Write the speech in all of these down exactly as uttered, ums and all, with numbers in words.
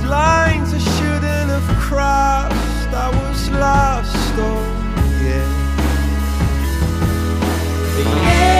lines I shouldn't have crossed. I was lost, oh yeah. Yeah.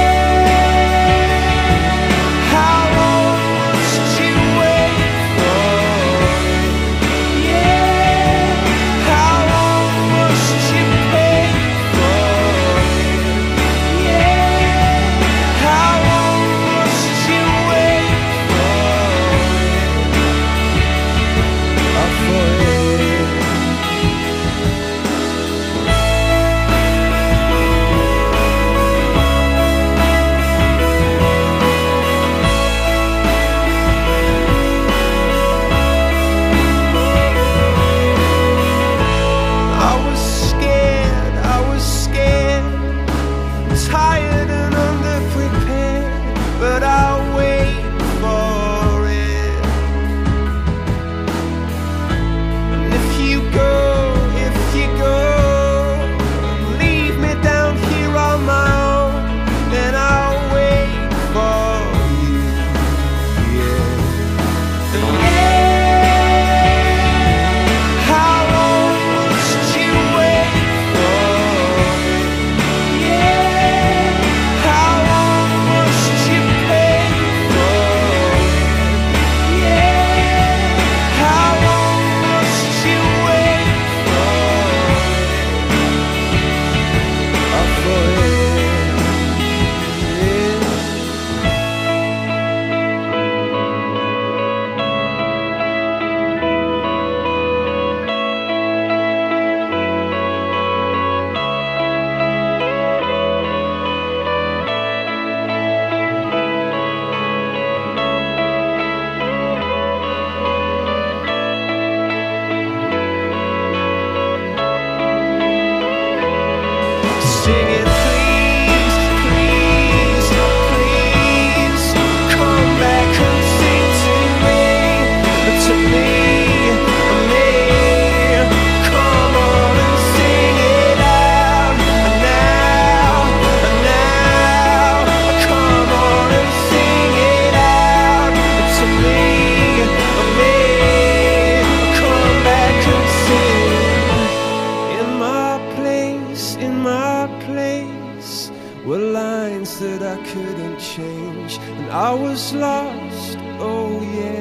Tired and underprepared, but I'll wait for it. And if you go, if you go, and leave me down here on my own, then I'll wait for you, yeah. And yeah, how long must you wait for? Singing, please, please, please, come back and sing to me, to me, me. Come on and sing it out, now, now. Come on and sing it out, to me, me. Come back and sing. In my place, in my place were lines that I couldn't change, and I was lost, oh yeah.